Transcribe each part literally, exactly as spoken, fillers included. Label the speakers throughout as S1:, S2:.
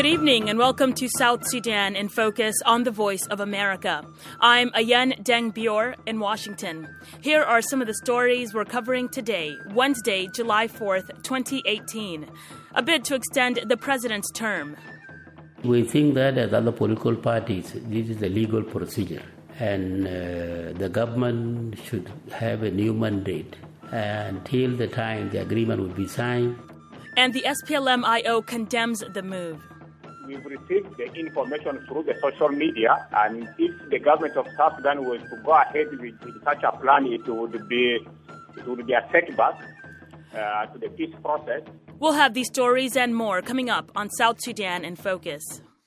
S1: Good evening and welcome to South Sudan in Focus on the Voice of America. I'm Ayen Deng Bior in Washington. Here are some of the stories we're covering today, Wednesday, July fourth, twenty eighteen. A bid to extend the president's term.
S2: We think that as other political parties, this is a legal procedure, and uh, the government should have a new mandate until the time the agreement will be signed.
S1: And the S P L M I O condemns the move.
S3: We've received the information through the social media, and if the government of South Sudan was to go ahead with, with such a plan, it would be it would be a setback uh, to the peace process.
S1: We'll have these stories and more coming up on South Sudan in Focus.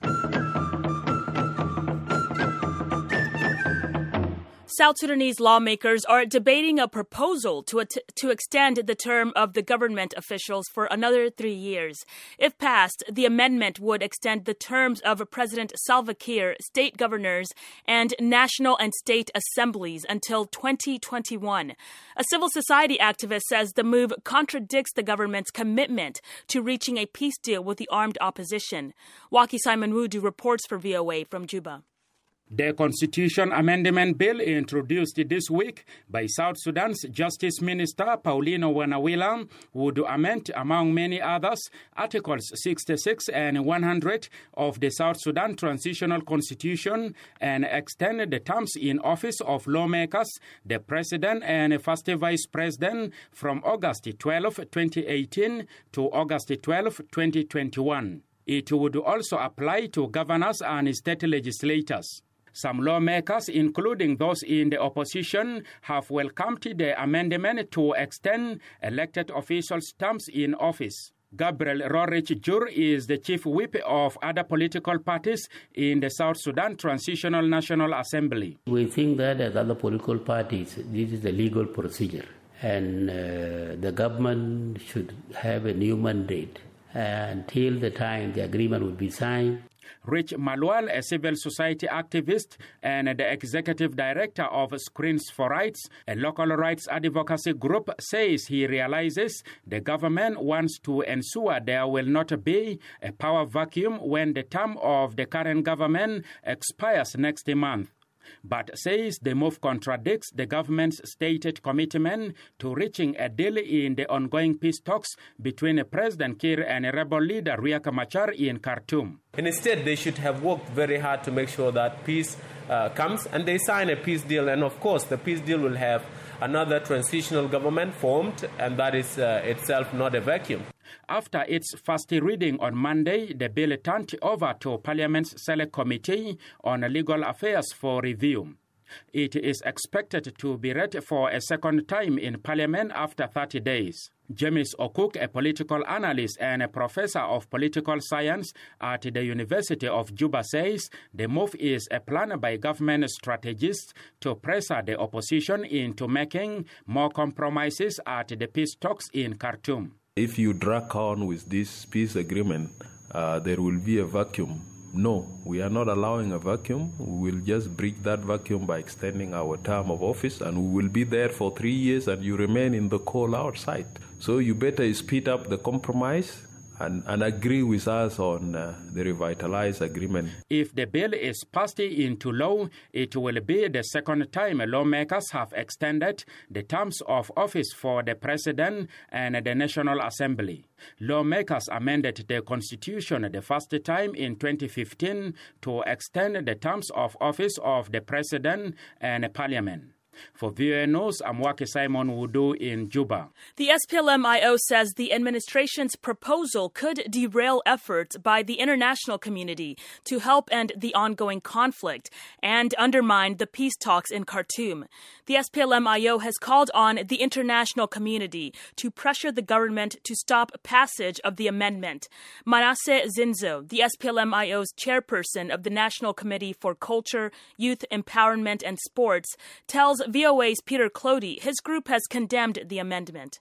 S1: South Sudanese lawmakers are debating a proposal to at- to extend the term of the government officials for another three years. If passed, the amendment would extend the terms of President Salva Kiir, state governors, and national and state assemblies until twenty twenty-one. A civil society activist says the move contradicts the government's commitment to reaching a peace deal with the armed opposition. Waki Simon Wudu reports for V O A from Juba.
S4: The Constitution Amendment Bill introduced this week by South Sudan's Justice Minister Paulino Wanawila would amend, among many others, Articles sixty-six and one hundred of the South Sudan Transitional Constitution and extend the terms in office of lawmakers, the President and First Vice President from August twelfth, twenty eighteen to August twelfth, twenty twenty-one. It would also apply to governors and state legislators. Some lawmakers, including those in the opposition, have welcomed the amendment to extend elected officials' terms in office. Gabriel Rorich Jur is the chief whip of other political parties in the South Sudan Transitional National Assembly.
S2: We think that as other political parties, this is a legal procedure, and uh, the government should have a new mandate until the time the agreement will be signed.
S4: Rich Malwal, a civil society activist and the executive director of Screens for Rights, a local rights advocacy group, says he realizes the government wants to ensure there will not be a power vacuum when the term of the current government expires next month, but says the move contradicts the government's stated commitment to reaching a deal in the ongoing peace talks between President Kiir and rebel leader Riek Machar in Khartoum.
S5: And instead, they should have worked very hard to make sure that peace uh, comes, and they sign a peace deal. And of course, the peace deal will have another transitional government formed, and that is uh, itself not a vacuum.
S4: After its first reading on Monday, the bill turned over to Parliament's Select Committee on Legal Affairs for review. It is expected to be read for a second time in Parliament after thirty days. James Okuk, a political analyst and a professor of political science at the University of Juba, says the move is a plan by government strategists to pressure the opposition into making more compromises at the peace talks in Khartoum.
S6: If you drag on with this peace agreement, uh, there will be a vacuum. No, we are not allowing a vacuum. We will just break that vacuum by extending our term of office, and we will be there for three years and you remain in the cold outside. So you better speed up the compromise and, and agree with us on uh, the revitalized agreement.
S4: If the bill is passed into law, it will be the second time lawmakers have extended the terms of office for the President and the National Assembly. Lawmakers amended the Constitution the first time in twenty fifteen to extend the terms of office of the President and Parliament. For V O A News, I'm Waki Simon Wudu in Juba.
S1: The S P L M I O says the administration's proposal could derail efforts by the international community to help end the ongoing conflict and undermine the peace talks in Khartoum. The S P L M I O has called on the international community to pressure the government to stop passage of the amendment. Manasseh Zinzo, the S P L M I O's chairperson of the National Committee for Culture, Youth Empowerment and Sports, tells V O A's Peter Clody his group has condemned the amendment.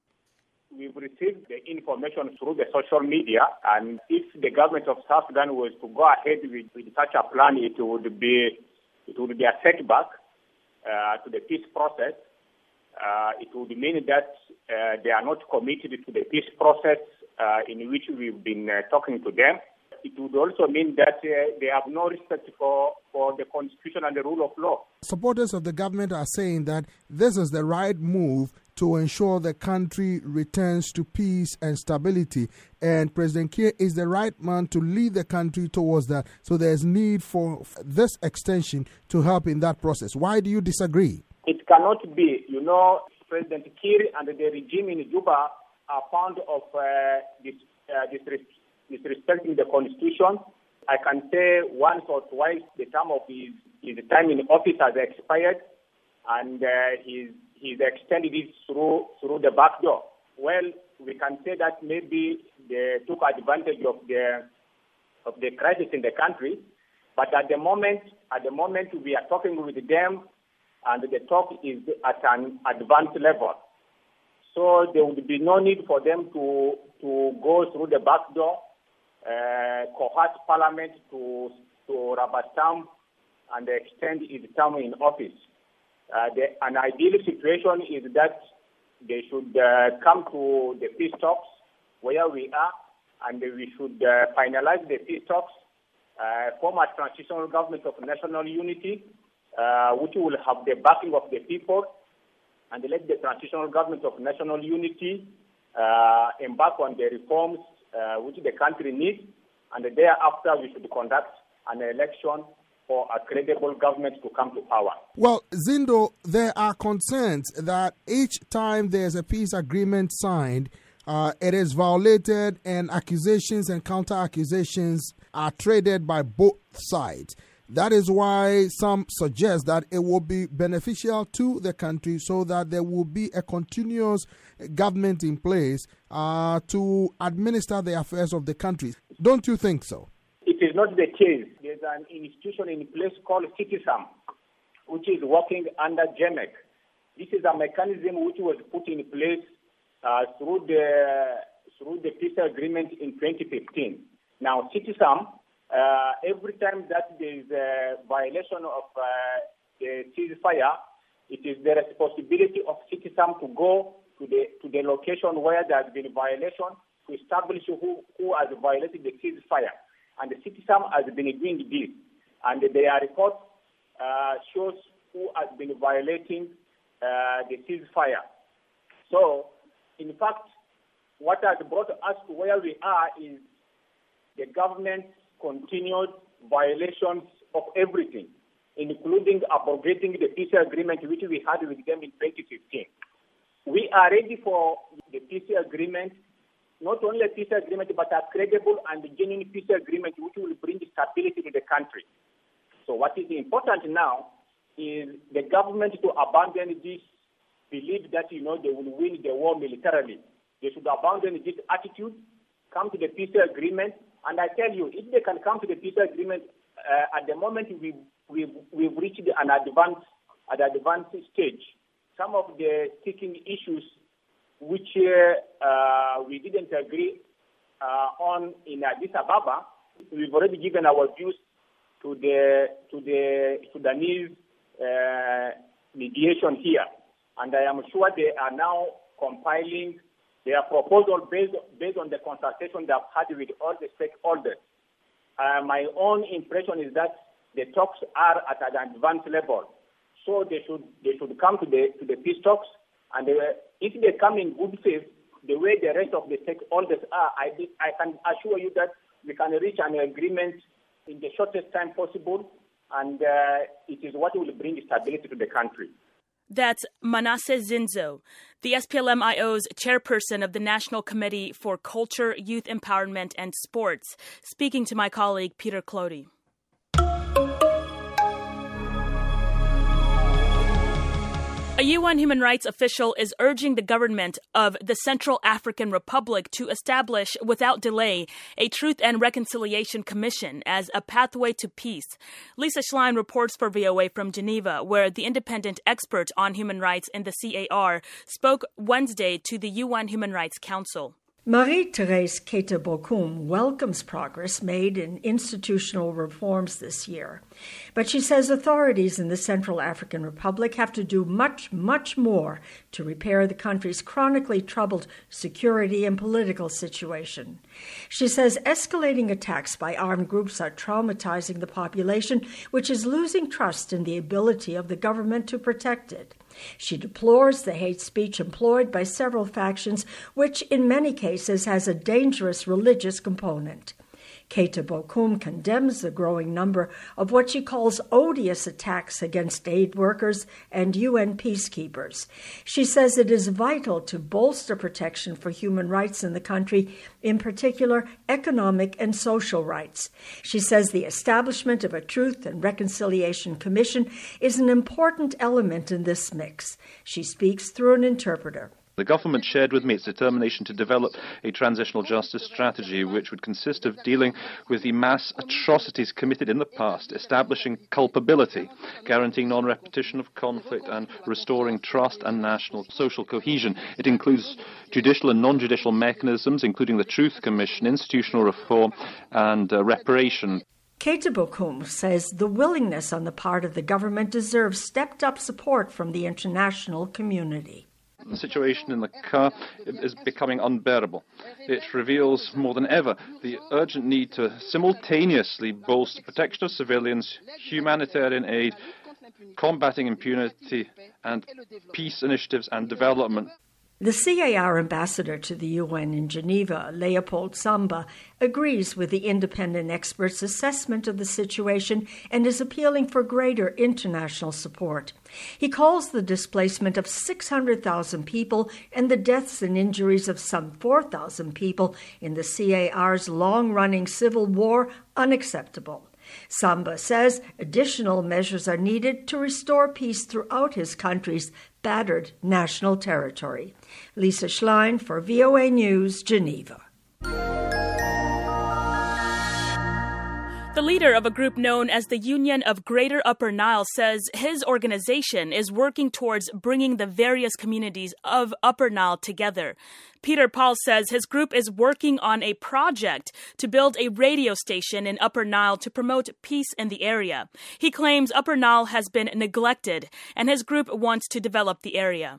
S3: We've received the information through the social media, and if the government of South Sudan was to go ahead with, with such a plan, it would be it would be a setback uh, to the peace process. Uh, it would mean that uh, they are not committed to the peace process uh, in which we've been uh, talking to them. it would also mean that uh, they have no respect for, for the constitution and the rule of law.
S7: Supporters of the government are saying that this is the right move to ensure the country returns to peace and stability. And President Kiir is the right man to lead the country towards that. So there's need for this extension to help in that process. Why do you disagree?
S3: It cannot be. You know, President Kiir and the regime in Juba are fond of uh, this, uh, disres- disrespecting the constitution. I can say once or twice the term of his, his time in office has expired, and uh, he's he's extended it through through the back door. Well, we can say that maybe they took advantage of the of the crisis in the country, but at the moment, at the moment we are talking with them, and the talk is at an advanced level. So there would be no need for them to to go through the back door, uh, coerce Parliament to to rubber stamp and extend its term in office. Uh, the, an ideal situation is that they should uh, come to the peace talks where we are, and we should uh, finalize the peace talks, uh, form a transitional government of national unity, uh, which will have the backing of the people, and let the transitional government of national unity uh, embark on the reforms uh, which the country needs, and thereafter we should conduct an election for a credible government to come to power.
S7: Well, Zindo, there are concerns that each time there's a peace agreement signed, uh, it is violated and accusations and counter-accusations are traded by both sides. That is why some suggest that it will be beneficial to the country so that there will be a continuous government in place uh, to administer the affairs of the country. Don't you think so?
S3: It is not the case. There's an institution in place called CITISAM, which is working under G E M E C. This is a mechanism which was put in place uh, through the through the peace agreement in twenty fifteen. Now, CITISAM, uh, every time that there is a violation of uh, the ceasefire, it is the responsibility of CITISAM to go to the to the location where there has been a violation to establish who, who has violated the ceasefire. And the CITISAM has been doing this, and their report uh, shows who has been violating uh, the ceasefire. So, in fact, what has brought us to where we are is the government's continued violations of everything, including abrogating the peace agreement which we had with them in twenty fifteen. We are ready for the peace agreement. Not only a peace agreement, but a credible and genuine peace agreement which will bring stability to the country. So what is important now is the government to abandon this belief that, you know, they will win the war militarily. They should abandon this attitude, come to the peace agreement, and I tell you, if they can come to the peace agreement, uh, at the moment we, we've, we've reached an advanced, an advanced stage. Some of the sticking issues which uh, uh, we didn't agree uh, on in Addis Ababa, we've already given our views to the to the Sudanese uh, mediation here, and I am sure they are now compiling their proposal based based on the consultation they have had with all the stakeholders. Uh, my own impression is that the talks are at an advanced level, so they should they should come to the to the peace talks. And uh, if they come in good faith, the way the rest of the stakeholders are, I, I can assure you that we can reach an agreement in the shortest time possible, and uh, it is what will bring stability to the country.
S1: That's Manasseh Zinzo, the S P L M I O's chairperson of the National Committee for Culture, Youth Empowerment and Sports, speaking to my colleague Peter Clody. A U N human rights official is urging the government of the Central African Republic to establish, without delay, a Truth and Reconciliation Commission as a pathway to peace. Lisa Schlein reports for V O A from Geneva, where the independent expert on human rights in the C A R spoke Wednesday to the U N Human Rights Council.
S8: Marie-Thérèse Keita-Bokoum welcomes progress made in institutional reforms this year, but she says authorities in the Central African Republic have to do much, much more to repair the country's chronically troubled security and political situation. She says escalating attacks by armed groups are traumatizing the population, which is losing trust in the ability of the government to protect it. She deplores the hate speech employed by several factions, which in many cases has a dangerous religious component. Keita-Bokoum condemns the growing number of what she calls odious attacks against aid workers and U N peacekeepers. She says it is vital to bolster protection for human rights in the country, in particular economic and social rights. She says the establishment of a Truth and Reconciliation Commission is an important element in this mix. She speaks through an interpreter.
S9: The government shared with me its determination to develop a transitional justice strategy which would consist of dealing with the mass atrocities committed in the past, establishing culpability, guaranteeing non-repetition of conflict, and restoring trust and national social cohesion. It includes judicial and non-judicial mechanisms, including the Truth Commission, institutional reform, and uh, reparation.
S8: Keita-Bokoum says the willingness on the part of the government deserves stepped-up support from the international community.
S9: The situation in the Car is becoming unbearable. It reveals more than ever the urgent need to simultaneously bolster protection of civilians, humanitarian aid, combating impunity, and peace initiatives and development.
S8: The C A R ambassador to the U N in Geneva, Leopold Samba, agrees with the independent expert's assessment of the situation and is appealing for greater international support. He calls the displacement of six hundred thousand people and the deaths and injuries of some four thousand people in the C A R's long-running civil war unacceptable. Samba says additional measures are needed to restore peace throughout his country's battered national territory. Lisa Schlein for V O A News, Geneva.
S1: The leader of a group known as the Union of Greater Upper Nile says his organization is working towards bringing the various communities of Upper Nile together. Peter Paul says his group is working on a project to build a radio station in Upper Nile to promote peace in the area. He claims Upper Nile has been neglected, and his group wants to develop the area.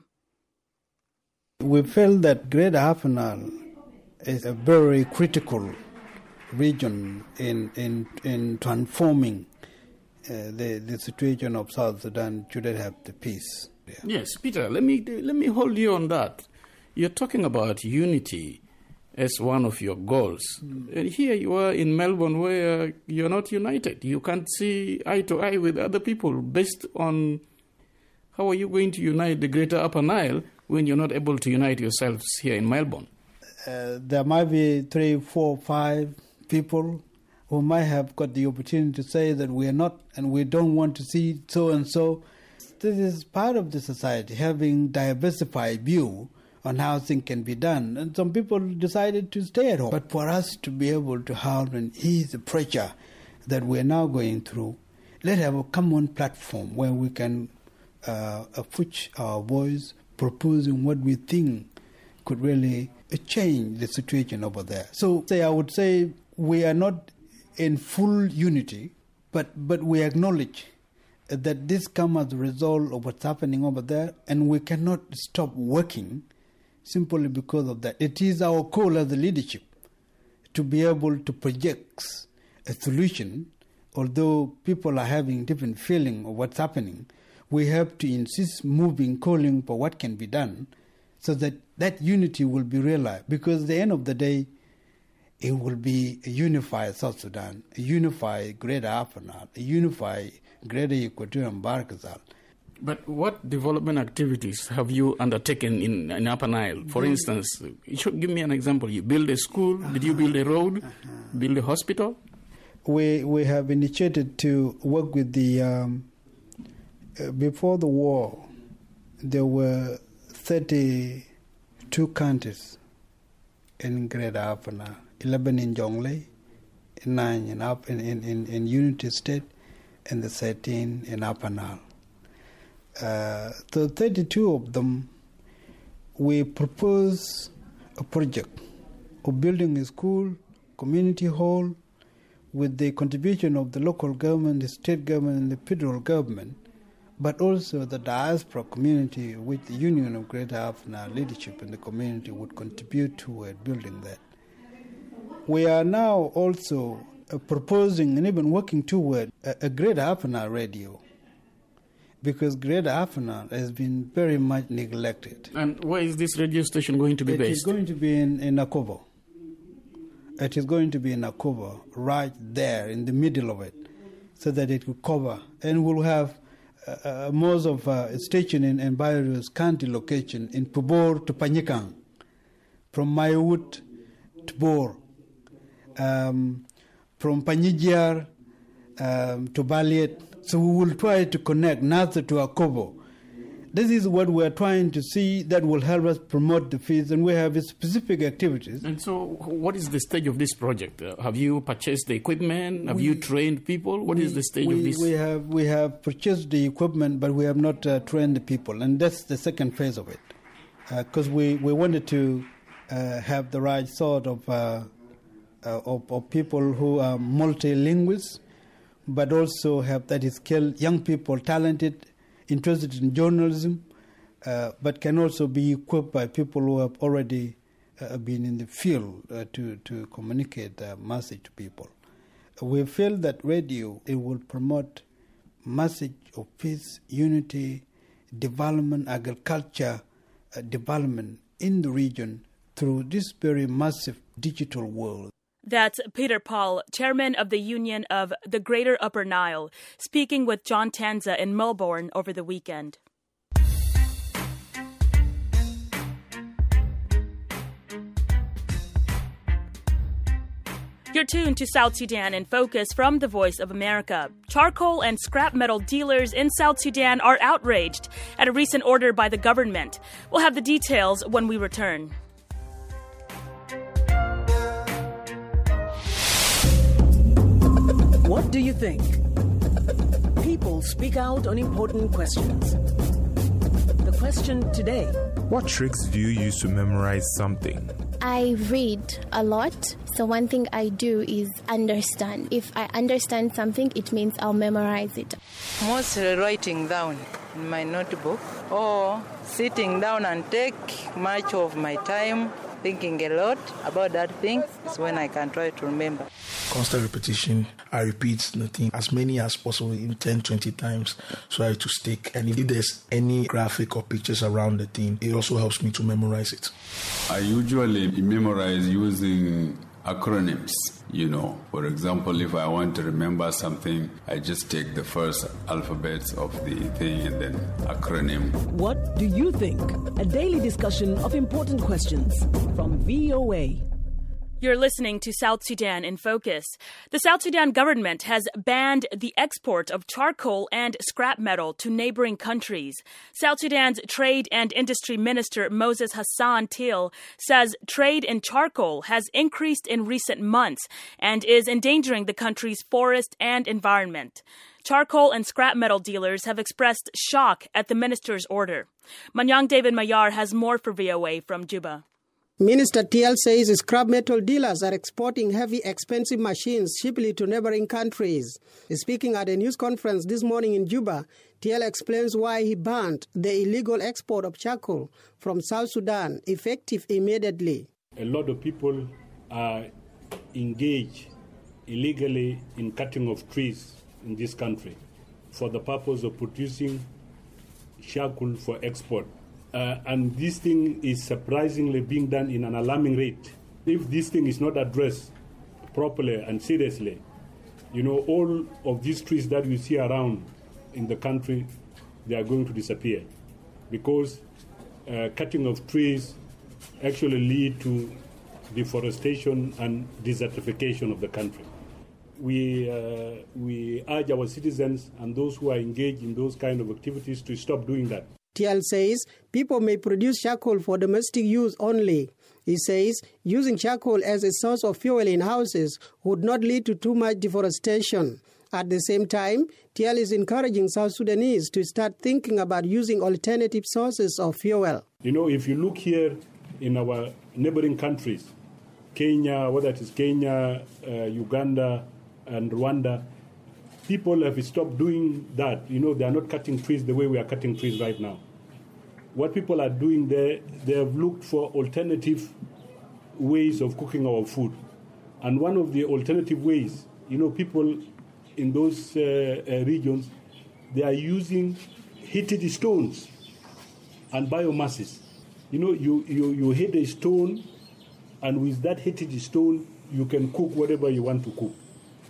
S10: We feel that Greater Upper Nile is a very critical region in in in transforming uh, the the situation of South Sudan should it have the peace. Yeah.
S2: Yes, Peter. Let me let me hold you on that. You're talking about unity as one of your goals, mm. and here you are in Melbourne, where you're not united. You can't see eye to eye with other people. Based on how are you going to unite the Greater Upper Nile when you're not able to unite yourselves here in Melbourne?
S10: Uh, there might be three, four, five people who might have got the opportunity to say that we are not and we don't want to see so and so. This is part of the society, having diversified view on how things can be done. And some people decided to stay at home. But for us to be able to help and ease the pressure that we're now going through, let's have a common platform where we can uh, push our voice, proposing what we think could really change the situation over there. So say I would say we are not in full unity, but, but we acknowledge that this comes as a result of what's happening over there, and we cannot stop working simply because of that. It is our call as a leadership to be able to project a solution. Although people are having different feeling of what's happening, we have to insist moving, calling for what can be done so that that unity will be realized. Because at the end of the day, it will be a unified South Sudan, a unified Greater Upper Nile, a unified Greater Equatorial Barkazal.
S2: But what development activities have you undertaken in, in Upper Nile? For instance, you should give me an example. You build a school, uh-huh. Did you build a road, uh-huh. build a hospital?
S10: We we have initiated to work with the, um, uh, before the war, there were thirty-two counties in Greater Upper Nile, eleven in Jonglei, nine in, up, in, in, in, in Unity State, and the thirteen in Upper Nile. Uh, the thirty-two of them, we propose a project of building a school, community hall, with the contribution of the local government, the state government, and the federal government, but also the diaspora community, which the Union of Greater Africa leadership in the community would contribute toward building that. We are now also uh, proposing and even working toward a, a Greater Africa radio, because Greater Africa has been very much neglected.
S11: And where is this radio station going to be
S10: it
S11: based?
S10: It is going to be in, in Akobo. It is going to be in Akobo, right there in the middle of it, so that it will cover. And we'll have uh, uh, most of uh, a station in, in various county location, in Pubor to Panyikang, from Maywood to Bor, um, from Panyijar um, to Baliet. So we will try to connect Nasa to Akobo. This is what we are trying to see that will help us promote the fees, and we have specific activities.
S11: And so what is the stage of this project? Uh, have you purchased the equipment? Have we, you trained people? What
S10: we,
S11: is the stage
S10: we,
S11: of this?
S10: We have, we have purchased the equipment, but we have not uh, trained the people, and that's the second phase of it. Because uh, we, we wanted to uh, have the right sort of, uh, uh, of, of people who are multilinguals, but also have that skill, young people, talented, interested in journalism, uh, but can also be equipped by people who have already uh, been in the field uh, to, to communicate a message to people. We feel that radio, it will promote message of peace, unity, development, agriculture, uh, development in the region through this very massive digital world.
S1: That's Peter Paul, chairman of the Union of the Greater Upper Nile, speaking with John Tanza in Melbourne over the weekend. You're tuned to South Sudan in Focus from the Voice of America. Charcoal and scrap metal dealers in South Sudan are outraged at a recent order by the government. We'll have the details when we return.
S12: What do you think? People speak out on important questions. The question today:
S13: what tricks do you use to memorize something?
S14: I read a lot, so one thing I do is understand. If I understand something, it means I'll memorize it.
S15: Mostly writing down in my notebook or sitting down and take much of my time thinking a lot about that thing is when I can try to remember.
S16: Constant repetition. I repeat the thing as many as possible, in ten, twenty times, so I to stick. And if there's any graphic or pictures around the thing, it also helps me to memorize it.
S17: I usually memorize using acronyms. You know, for example, if I want to remember something, I just take the first alphabets of the thing and then acronym.
S12: What do you think? A daily discussion of important questions from V O A.
S1: You're listening to South Sudan in Focus. The South Sudan government has banned the export of charcoal and scrap metal to neighboring countries. South Sudan's Trade and Industry Minister Moses Hassan Teal says trade in charcoal has increased in recent months and is endangering the country's forest and environment. Charcoal and scrap metal dealers have expressed shock at the minister's order. Manyang David Mayar has more for V O A from Juba.
S18: Minister Teal says scrap metal dealers are exporting heavy, expensive machines cheaply to neighboring countries. Speaking at a news conference this morning in Juba, Teal explains why he banned the illegal export of charcoal from South Sudan, effective immediately.
S19: A lot of people are engaged illegally in cutting of trees in this country for the purpose of producing charcoal for export. Uh, and this thing is surprisingly being done in an alarming rate. If this thing is not addressed properly and seriously, you know, all of these trees that we see around in the country, they are going to disappear, because uh, cutting of trees actually lead to deforestation and desertification of the country. We, uh, we urge our citizens and those who are engaged in those kind of activities to stop doing that.
S18: Teal says people may produce charcoal for domestic use only. He says using charcoal as a source of fuel in houses would not lead to too much deforestation. At the same time, Teal is encouraging South Sudanese to start thinking about using alternative sources of fuel.
S19: You know, if you look here in our neighboring countries, Kenya, whether it is Kenya, uh, Uganda, and Rwanda, people have stopped doing that. You know, they are not cutting trees the way we are cutting trees right now. What people are doing there, they have looked for alternative ways of cooking our food. And one of the alternative ways, you know, people in those uh, uh, regions, they are using heated stones and biomasses. You know, you, you, you hit a stone, and with that heated stone, you can cook whatever you want to cook.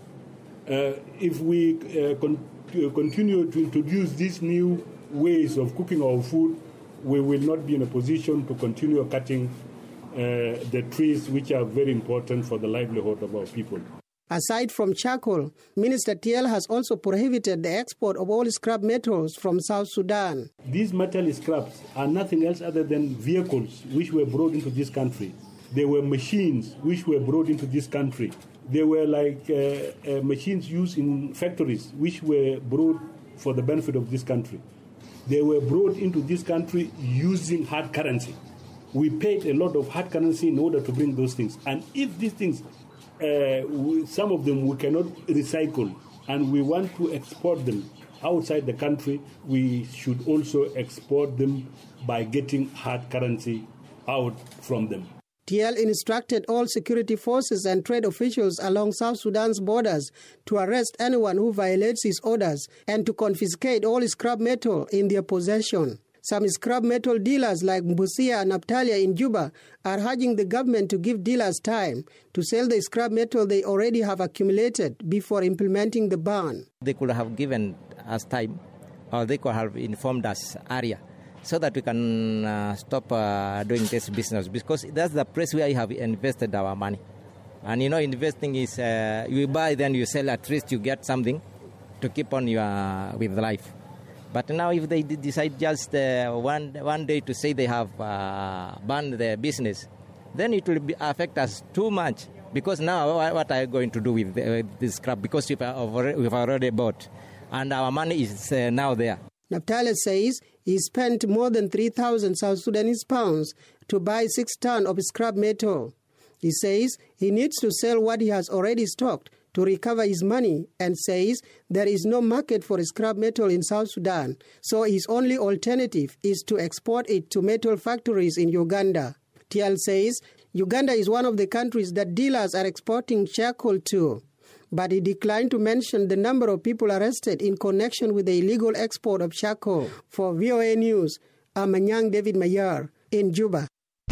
S19: Uh, if we uh, con- uh, continue to introduce these new ways of cooking our food, we will not be in a position to continue cutting uh, the trees, which are very important for the livelihood of our people.
S18: Aside from charcoal, Minister Tiel has also prohibited the export of all scrap metals from South Sudan.
S19: These metal scraps are nothing else other than vehicles which were brought into this country. They were machines which were brought into this country. They were like uh, uh, machines used in factories which were brought for the benefit of this country. They were brought into this country using hard currency. We paid a lot of hard currency in order to bring those things. And if these things, uh, we, some of them we cannot recycle, and we want to export them outside the country, we should also export them by getting hard currency out from them.
S18: Tiel instructed all security forces and trade officials along South Sudan's borders to arrest anyone who violates his orders and to confiscate all scrap metal in their possession. Some scrap metal dealers like Mbusia and Naptalia in Juba are urging the government to give dealers time to sell the scrap metal they already have accumulated before implementing the ban.
S20: They could have given us time, or they could have informed us area, so that we can uh, stop uh, doing this business, because that's the place where we have invested our money. And you know, investing is uh, you buy, then you sell, at least you get something to keep on your uh, with life. But now if they decide just uh, one one day to say they have uh, banned their business, then it will be affect us too much, because now what are you going to do with uh, this scrap? Because we've already bought, and our money is uh, now there.
S18: Naptalia says he spent more than three thousand South Sudanese pounds to buy six tons of scrap metal. He says he needs to sell what he has already stocked to recover his money, and says there is no market for scrap metal in South Sudan, so his only alternative is to export it to metal factories in Uganda. Tiel says Uganda is one of the countries that dealers are exporting charcoal to, but he declined to mention the number of people arrested in connection with the illegal export of charcoal. For V O A News, I'm Anyang David Mayar in Juba.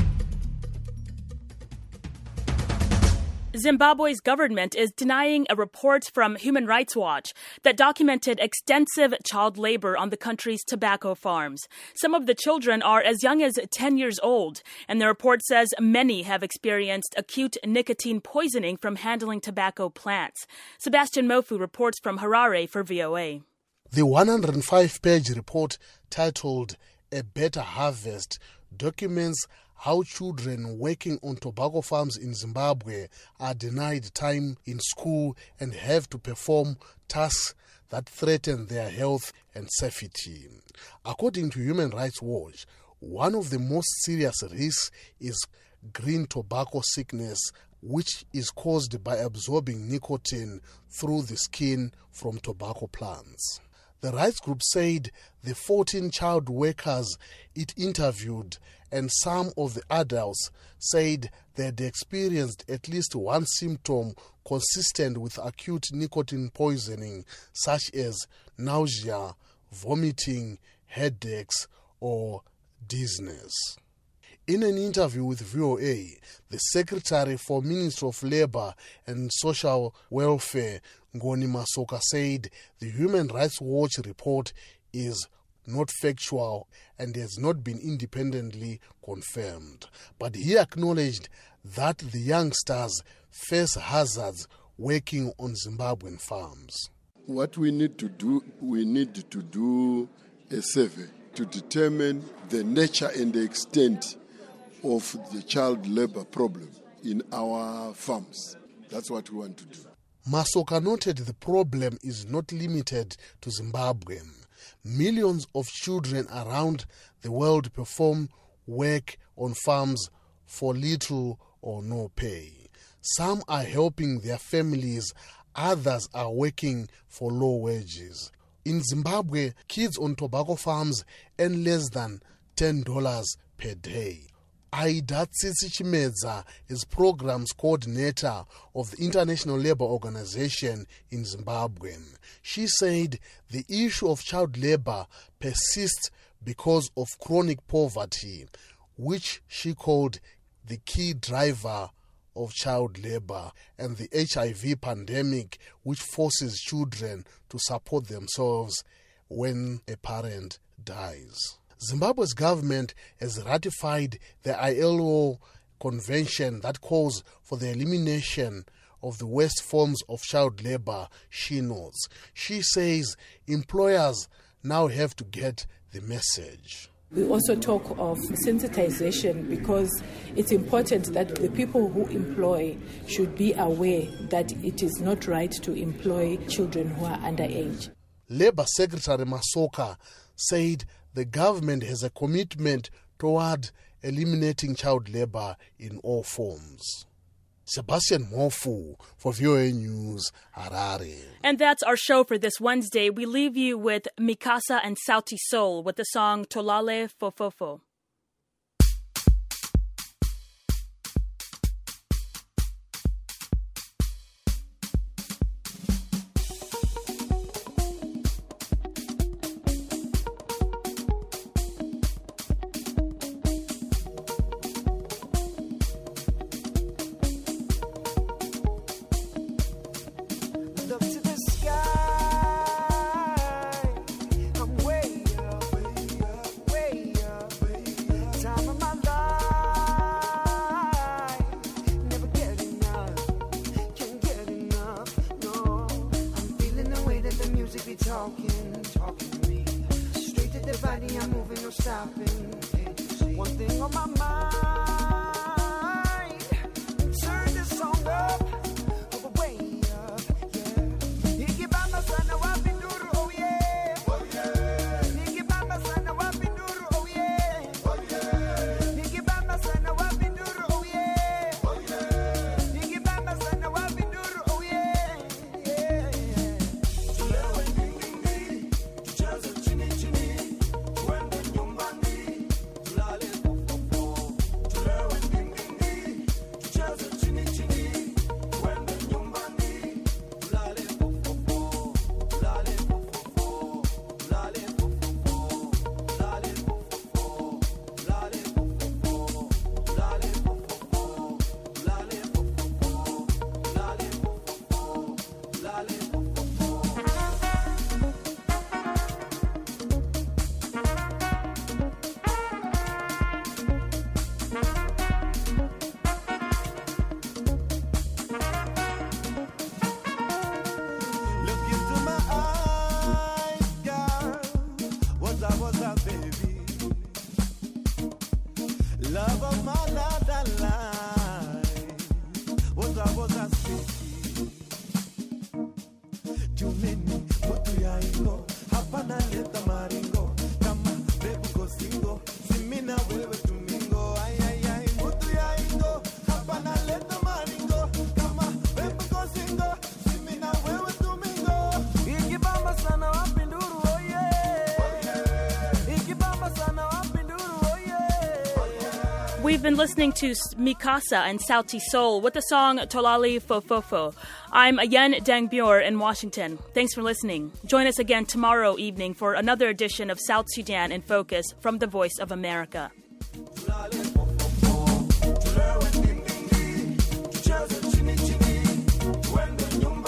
S1: Zimbabwe's government is denying a report from Human Rights Watch that documented extensive child labor on the country's tobacco farms. Some of the children are as young as ten years old, and the report says many have experienced acute nicotine poisoning from handling tobacco plants. Sebastian Mofu reports from Harare for V O A.
S21: The one hundred five page report, titled A Better Harvest, documents how children working on tobacco farms in Zimbabwe are denied time in school and have to perform tasks that threaten their health and safety. According to Human Rights Watch, one of the most serious risks is green tobacco sickness, which is caused by absorbing nicotine through the skin from tobacco plants. The rights group said the fourteen child workers it interviewed and some of the adults said they had experienced at least one symptom consistent with acute nicotine poisoning, such as nausea, vomiting, headaches, or dizziness. In an interview with V O A, the Secretary for Ministry of Labour and Social Welfare, Ngoni Masoka, said the Human Rights Watch report is not factual and has not been independently confirmed. But he acknowledged that the youngsters face hazards working on Zimbabwean farms.
S22: What we need to do, we need to do a survey to determine the nature and the extent of the child labor problem in our farms. That's what we want to do.
S21: Masoka noted the problem is not limited to Zimbabwe. Millions of children around the world perform work on farms for little or no pay. Some are helping their families, others are working for low wages. In Zimbabwe, kids on tobacco farms earn less than ten dollars per day. Aida Tsitsi is programs coordinator of the International Labour Organization in Zimbabwe. She said the issue of child labour persists because of chronic poverty, which she called the key driver of child labour, and the H I V pandemic, which forces children to support themselves when a parent dies. Zimbabwe's government has ratified the I L O convention that calls for the elimination of the worst forms of child labour, she notes. She says employers now have to get the message.
S5: We also talk of sensitization because it's important that the people who employ should be aware that it is not right to employ children who are underage.
S21: Labour Secretary Masoka said the government has a commitment toward eliminating child labour in all forms. Sebastian Mofu for V O A News, Harare.
S1: And that's our show for this Wednesday. We leave you with Mikasa and Sauti Sol with the song Tolale Fofofo.
S6: Talking, talking to me. Straight to the body, I'm moving, no stopping. One thing on my mind. Turn this song up, of a way up, yeah. Niki bamba sana wapi nduru, oh yeah. Oh yeah. Niki bamba sana wapi nduru, oh yeah. Oh yeah. Niki bamba sana wapi nduru, oh yeah. Oh yeah. Niki bamba sana wapi nduru, oh yeah. Yeah, yeah.
S23: Love of my life, was I was I speaking? Jumeni, mutu ya ingo, hapana leta maringo, kama bebu kosingo, simina wewe tumingo, ay ay ay, mutu ya ingo, hapana leta maringo, kama bebu kosingo, simina wewe tumingo. Ikibamba sana wapi nduru, oh yeah, oh yeah. Ikibamba sana wapi nduru, oh yeah, oh yeah.
S1: We've been listening to Mikasa and Sauti Sol with the song Tolali Fofofo. I'm Ayen Dangbyor in Washington. Thanks for listening. Join us again tomorrow evening for another edition of South Sudan in Focus from the Voice of America.
S23: When